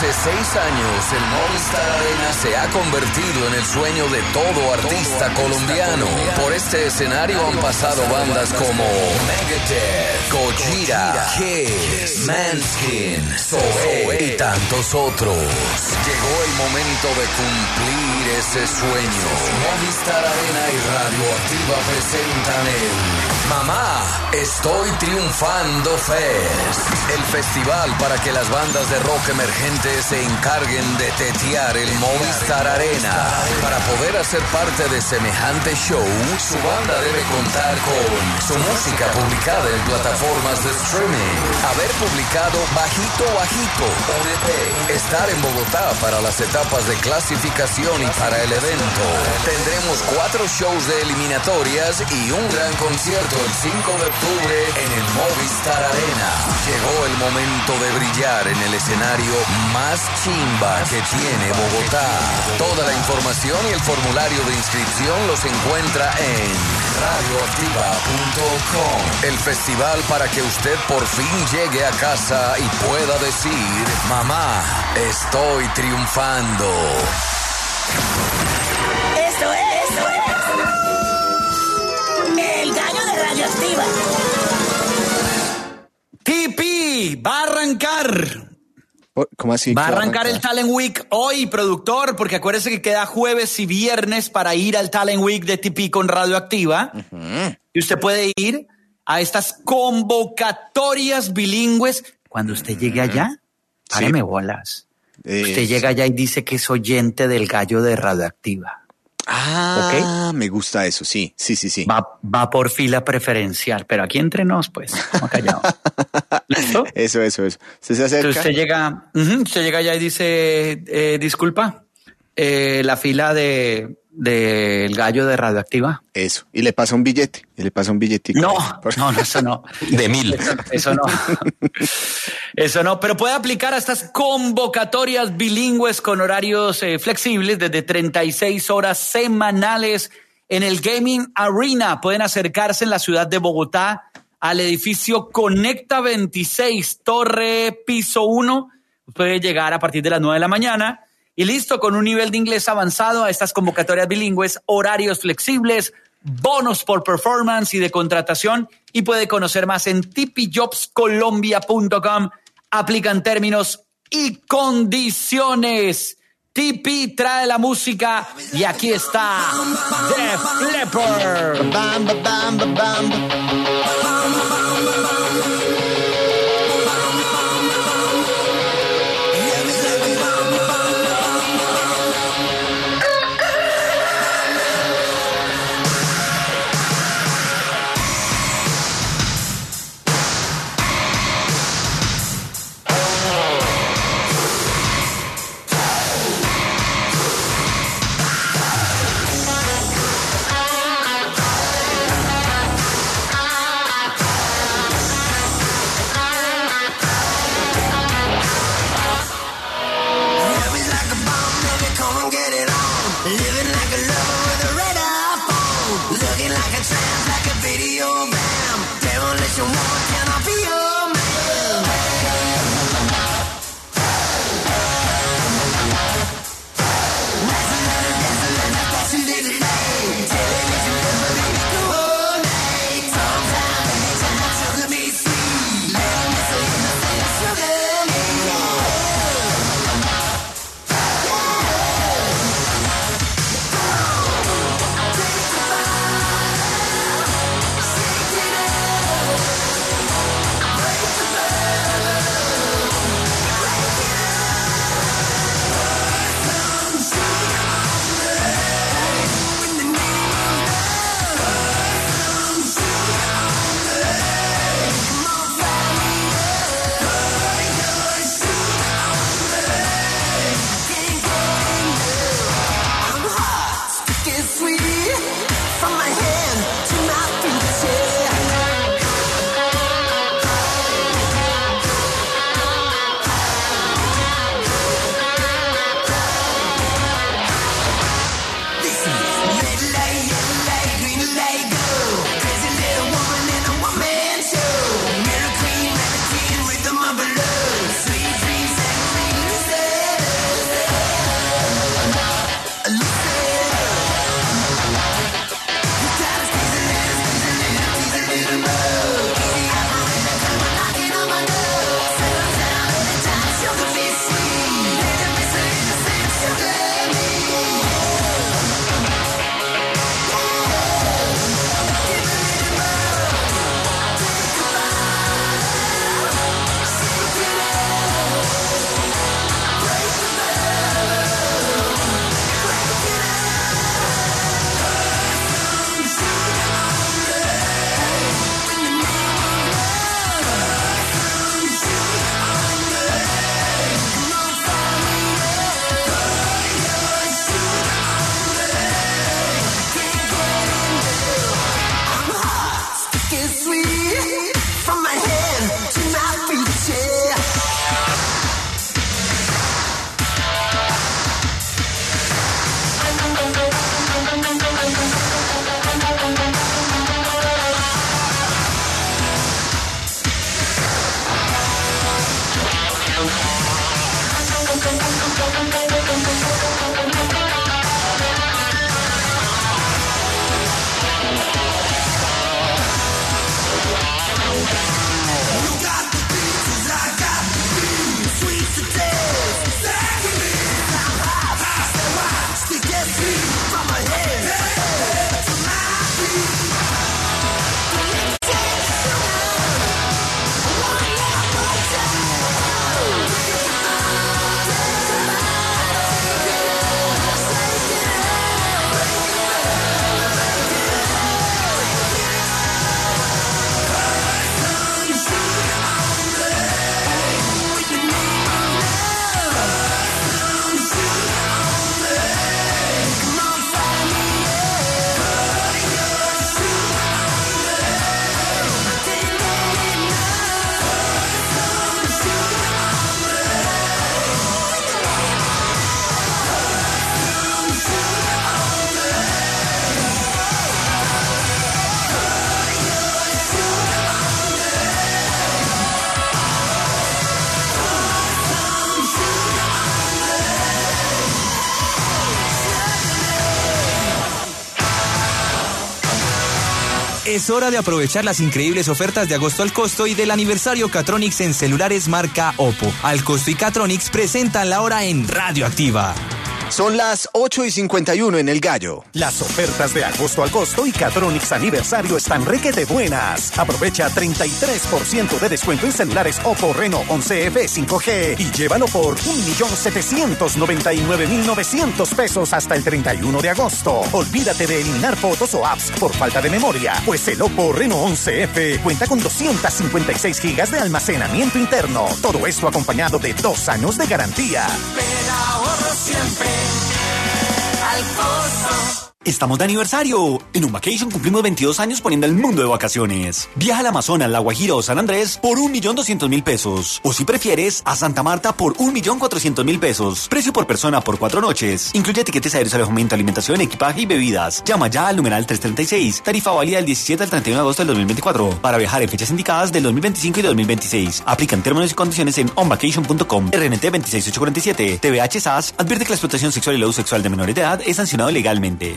hace 6 años, el Movistar Arena se ha convertido en el sueño de todo artista colombiano. Por este escenario han pasado bandas como Megadeth, Gojira, Kiss, Manskin, Zoé y tantos otros. Llegó el momento de cumplir ese sueño. Movistar Arena y Radioactiva presentan el Mamá, Estoy Triunfando Fest. El festival para que las bandas de rock emergentes se encarguen de tetear el Movistar Arena. Para poder hacer parte de semejante show, su banda debe contar con su música publicada en plataformas de streaming, haber publicado bajito un EP, estar en Bogotá para las etapas de clasificación y para el evento. Tendremos 4 shows de eliminatorias y un gran concierto el 5 de octubre en el Movistar Arena. Llegó el momento de brillar en el escenario más chimba que tiene Bogotá. Toda la información y el formulario de inscripción los encuentra en radioactiva.com. El festival para que usted por fin llegue a casa y pueda decir: mamá, estoy triunfando. Esto es El Gallo de Radioactiva. Tipi va a arrancar. ¿Cómo así? Va a arrancar el Talent Week hoy, productor, porque acuérdese que queda jueves y viernes para ir al Talent Week de Tipi con Radioactiva. Y usted puede ir a estas convocatorias bilingües. Cuando usted llegue allá, páreme bolas. Usted llega allá y dice que es oyente del Gallo de Radioactiva. ¿Okay? Me gusta eso, sí. Va por fila preferencial, pero aquí entre nos, pues, como callado. ¿Listo? Eso. ¿Usted se acerca? Entonces usted llega allá y dice, disculpa, la fila del Gallo de Radioactiva. Eso, y le pasa un billete. No, eso no. De 1,000. Eso no. Eso no, pero puede aplicar a estas convocatorias bilingües con horarios flexibles desde 36 horas semanales en el Gaming Arena. Pueden acercarse en la ciudad de Bogotá al edificio Conecta 26, Torre Piso 1. Puede llegar a partir de las 9 de la mañana y listo, con un nivel de inglés avanzado a estas convocatorias bilingües, horarios flexibles, bonos por performance y de contratación, y puede conocer más en tipijobscolombia.com. Aplican términos y condiciones. Tipi trae la música y aquí está Def Leppard. Es hora de aprovechar las increíbles ofertas de agosto al costo y del aniversario Catronics en celulares marca Oppo. Al costo y Catronics presentan la hora en Radioactiva. Son las 8:51 en El Gallo. Las ofertas de agosto al costo y Catronics aniversario están requete buenas. Aprovecha 33% de descuento en celulares Oppo Reno 11F 5G y llévalo por 1.799.900 pesos hasta el 31 de agosto. Olvídate de eliminar fotos o apps por falta de memoria, pues el Oppo Reno 11F cuenta con 256 gigas de almacenamiento interno. Todo esto acompañado de 2 años de garantía. Pero ahorro siempre al costo. Estamos de aniversario. En Vacation cumplimos 22 años poniendo el mundo de vacaciones. Viaja al Amazonas, La Guajira o San Andrés por 1.200.000 pesos. O si prefieres, a Santa Marta por 1.400.000 pesos. Precio por persona por 4 noches. Incluye tiquetes aéreos, alojamiento, alimentación, equipaje y bebidas. Llama ya al numeral 336. Tarifa válida del 17 al 31 de agosto del 2024. Para viajar en fechas indicadas del 2025 y 2026. Aplican términos y condiciones en onvacation.com. RNT 26847. TVH SAS advierte que la explotación sexual y el abuso sexual de menores de edad es sancionado legalmente.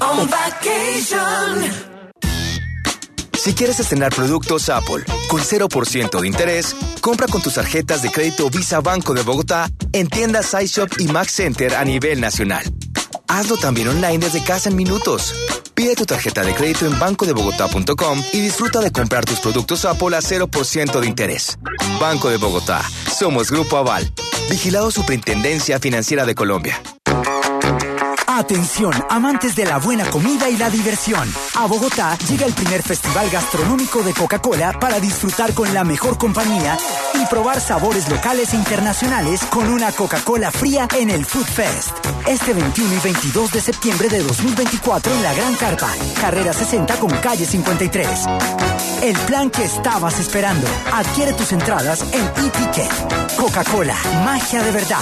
Si quieres estrenar productos Apple con 0% de interés, compra con tus tarjetas de crédito Visa Banco de Bogotá en tiendas iShop y Max Center a nivel nacional. Hazlo también online desde casa en minutos. Pide tu tarjeta de crédito en bancodebogotá.com y disfruta de comprar tus productos Apple a 0% de interés. Banco de Bogotá. Somos Grupo Aval. Vigilado Superintendencia Financiera de Colombia. Atención, amantes de la buena comida y la diversión. A Bogotá llega el primer festival gastronómico de Coca-Cola para disfrutar con la mejor compañía y probar sabores locales e internacionales con una Coca-Cola fría en el Food Fest. Este 21 y 22 de septiembre de 2024 en la Gran Carpa, carrera 60 con calle 53. El plan que estabas esperando. Adquiere tus entradas en eTicket. Coca-Cola, magia de verdad.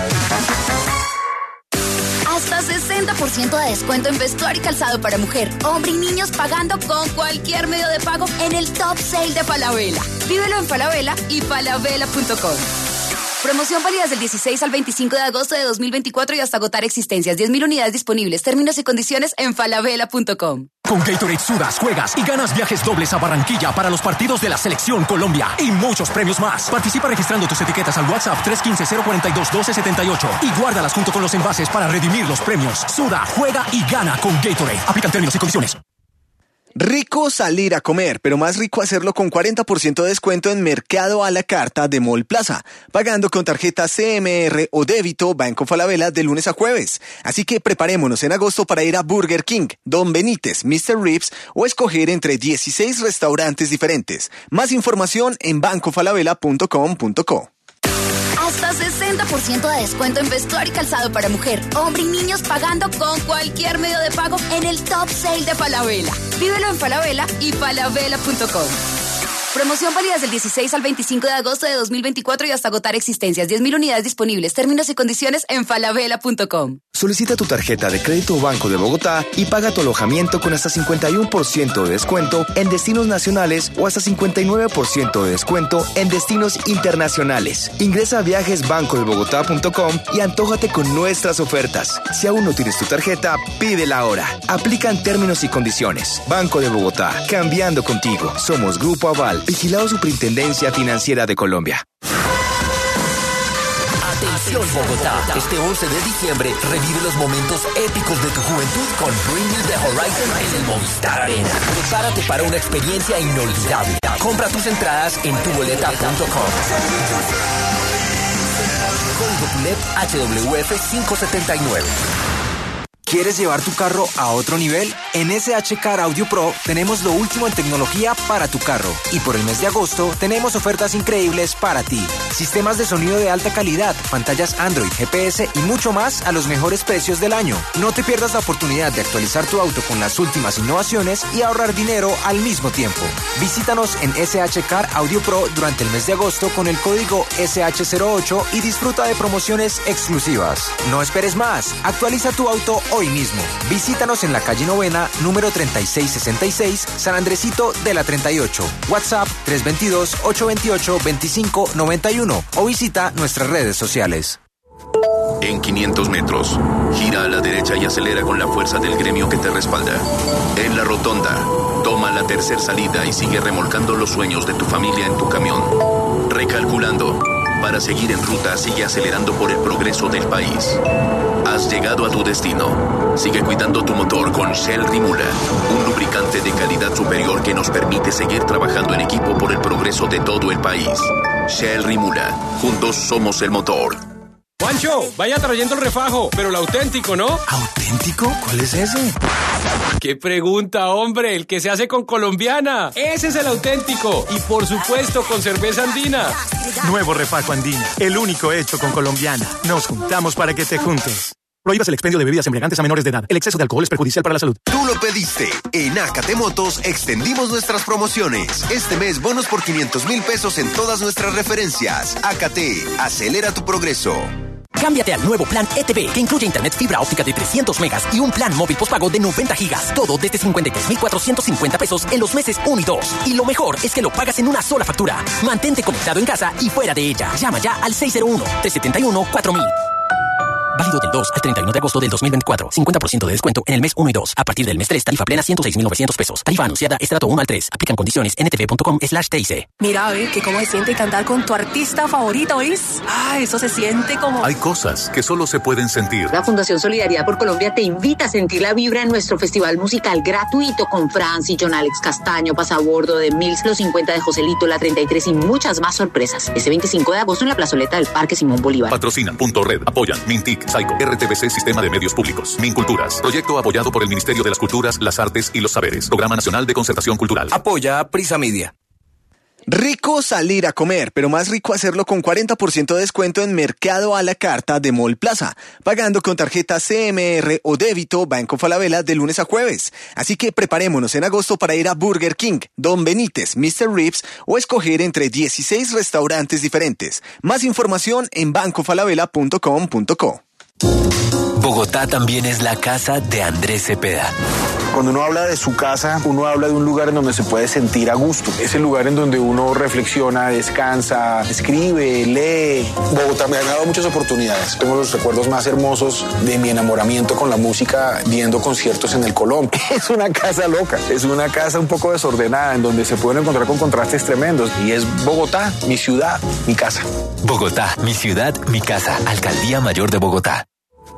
Hasta 60% de descuento en vestuario y calzado para mujer, hombre y niños pagando con cualquier medio de pago en el Top Sale de Falabella. Vívelo en Falabella y falabella.com. Promoción válida del 16 al 25 de agosto de 2024 y hasta agotar existencias. 10.000 unidades disponibles. Términos y condiciones en falabella.com. Con Gatorade sudas, juegas y ganas viajes dobles a Barranquilla para los partidos de la Selección Colombia y muchos premios más. Participa registrando tus etiquetas al WhatsApp 315-042-1278 y guárdalas junto con los envases para redimir los premios. Suda, juega y gana con Gatorade. Aplican términos y condiciones. Rico salir a comer, pero más rico hacerlo con 40% de descuento en Mercado a la Carta de Mall Plaza, pagando con tarjeta CMR o débito Banco Falabella de lunes a jueves. Así que preparémonos en agosto para ir a Burger King, Don Benítez, Mr. Ribs o escoger entre 16 restaurantes diferentes. Más información en bancofalabella.com.co. Hasta 60% de descuento en vestuario y calzado para mujer, hombre y niños pagando con cualquier medio de pago en el Top Sale de Falabella. Vívelo en Falabella y falabella.com. Promoción válida del 16 al 25 de agosto de 2024 y hasta agotar existencias. 10.000 unidades disponibles. Términos y condiciones en falabella.com. Solicita tu tarjeta de crédito Banco de Bogotá y paga tu alojamiento con hasta 51% de descuento en destinos nacionales o hasta 59% de descuento en destinos internacionales. Ingresa a viajesbancodebogotá.com y antójate con nuestras ofertas. Si aún no tienes tu tarjeta, pídela ahora. Aplican términos y condiciones. Banco de Bogotá, cambiando contigo. Somos Grupo Aval. Vigilado Superintendencia Financiera de Colombia. Atención Bogotá, este 11 de diciembre revive los momentos épicos de tu juventud con Bring Me the Horizon en el Movistar Arena. Prepárate para una experiencia inolvidable. Compra tus entradas en tuboleta.com. Código PULEP HWF 579. ¿Quieres llevar tu carro a otro nivel? En SH Car Audio Pro tenemos lo último en tecnología para tu carro. Y por el mes de agosto tenemos ofertas increíbles para ti. Sistemas de sonido de alta calidad, pantallas Android, GPS y mucho más a los mejores precios del año. No te pierdas la oportunidad de actualizar tu auto con las últimas innovaciones y ahorrar dinero al mismo tiempo. Visítanos en SH Car Audio Pro durante el mes de agosto con el código SH08 y disfruta de promociones exclusivas. No esperes más. Actualiza tu auto hoy mismo. Visítanos en la calle Novena, número 3666, San Andresito de la 38. WhatsApp 322-828-2591 o visita nuestras redes sociales. En 500 metros, gira a la derecha y acelera con la fuerza del gremio que te respalda. En la rotonda, toma la tercera salida y sigue remolcando los sueños de tu familia en tu camión. Recalculando, para seguir en ruta sigue acelerando por el progreso del país. Has llegado a tu destino. Sigue cuidando tu motor con Shell Rimula, un lubricante de calidad superior que nos permite seguir trabajando en equipo por el progreso de todo el país. Shell Rimula, juntos somos el motor. Juancho, vaya trayendo el refajo, pero el auténtico, ¿no? ¿Auténtico? ¿Cuál es ese? ¡Qué pregunta, hombre! El que se hace con colombiana. Ese es el auténtico. Y por supuesto con cerveza andina. Nuevo refajo andina, el único hecho con colombiana. Nos juntamos para que te juntes. Prohíbas el expendio de bebidas embriagantes a menores de edad. El exceso de alcohol es perjudicial para la salud. Tú lo pediste. En Acate Motos extendimos nuestras promociones. Este mes bonos por 500,000 pesos en todas nuestras referencias. Acate, acelera tu progreso. Cámbiate al nuevo plan ETV, que incluye internet fibra óptica de 300 megas y un plan móvil postpago de 90 gigas. Todo desde 53,450 pesos en los meses 1 y 2. Y lo mejor es que lo pagas en una sola factura. Mantente conectado en casa y fuera de ella. Llama ya al 601-371-4000. Válido del 2 al 31 de agosto del 2024. 50% de descuento en el mes 1 y 2. A partir del mes 3, tarifa plena 106,900 pesos. Tarifa anunciada estrato 1 al 3. Aplican condiciones en ntv.com/TIC. Mira, que cómo se siente cantar con tu artista favorito, ¿oís? Eso se siente como... Hay cosas que solo se pueden sentir. La Fundación Solidaridad por Colombia te invita a sentir la vibra en nuestro festival musical gratuito con Franci, John Alex Castaño, Pasabordo, The Mills, Los 50 de Joselito, La 33 y muchas más sorpresas. Este 25 de agosto en la plazoleta del Parque Simón Bolívar. Patrocinan Red, apoyan Mintic, Psycho, RTBC Sistema de Medios Públicos, Minculturas, proyecto apoyado por el Ministerio de las Culturas, las Artes y los Saberes, Programa Nacional de Concertación Cultural. Apoya a Prisa Media. Rico salir a comer, pero más rico hacerlo con 40% de descuento en Mercado a la Carta de Mall Plaza, pagando con tarjeta CMR o débito Banco Falabella de lunes a jueves. Así que preparémonos en agosto para ir a Burger King, Don Benítez, Mr. Ribs o escoger entre 16 restaurantes diferentes. Más información en bancofalabella.com.co. Bogotá también es la casa de Andrés Cepeda. Cuando uno habla de su casa, uno habla de un lugar en donde se puede sentir a gusto. Es el lugar en donde uno reflexiona, descansa, escribe, lee. Bogotá me ha dado muchas oportunidades. Tengo los recuerdos más hermosos de mi enamoramiento con la música viendo conciertos en el Colón. Es una casa loca, es una casa un poco desordenada en donde se pueden encontrar con contrastes tremendos. Y es Bogotá, mi ciudad, mi casa. Bogotá, mi ciudad, mi casa. Alcaldía Mayor de Bogotá.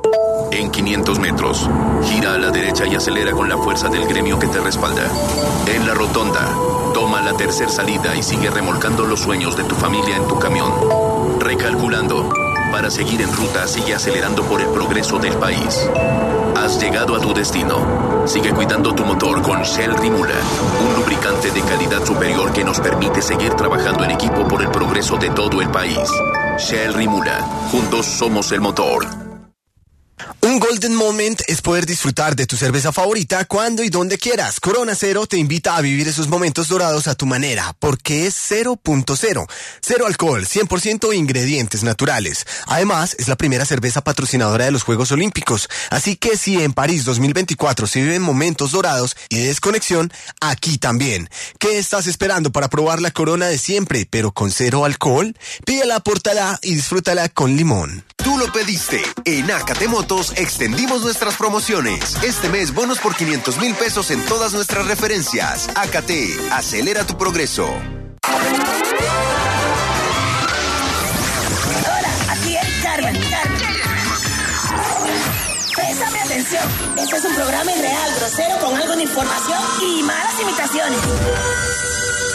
En 500 metros, gira a la derecha y acelera con la fuerza del gremio que te respalda. En la rotonda, toma la tercera salida y sigue remolcando los sueños de tu familia en tu camión. Recalculando, para seguir en ruta sigue acelerando por el progreso del país. Has llegado a tu destino. Sigue cuidando tu motor con Shell Rimula, un lubricante de calidad superior que nos permite seguir trabajando en equipo por el progreso de todo el país. Shell Rimula, juntos somos el motor. Un golden moment es poder disfrutar de tu cerveza favorita cuando y donde quieras. Corona Cero te invita a vivir esos momentos dorados a tu manera, porque es 0.0. Cero alcohol, 100% ingredientes naturales. Además, es la primera cerveza patrocinadora de los Juegos Olímpicos. Así que si en París 2024 se viven momentos dorados y de desconexión, aquí también. ¿Qué estás esperando para probar la Corona de siempre, pero con cero alcohol? Pídela, pórtala y disfrútala con limón. Tú lo pediste. En Acate Motos extendimos nuestras promociones. Este mes bonos por 500,000 pesos en todas nuestras referencias. Acate, acelera tu progreso. Hola, aquí es Carmen. Préstame atención. Este es un programa irreal, grosero, con algo de información y malas imitaciones.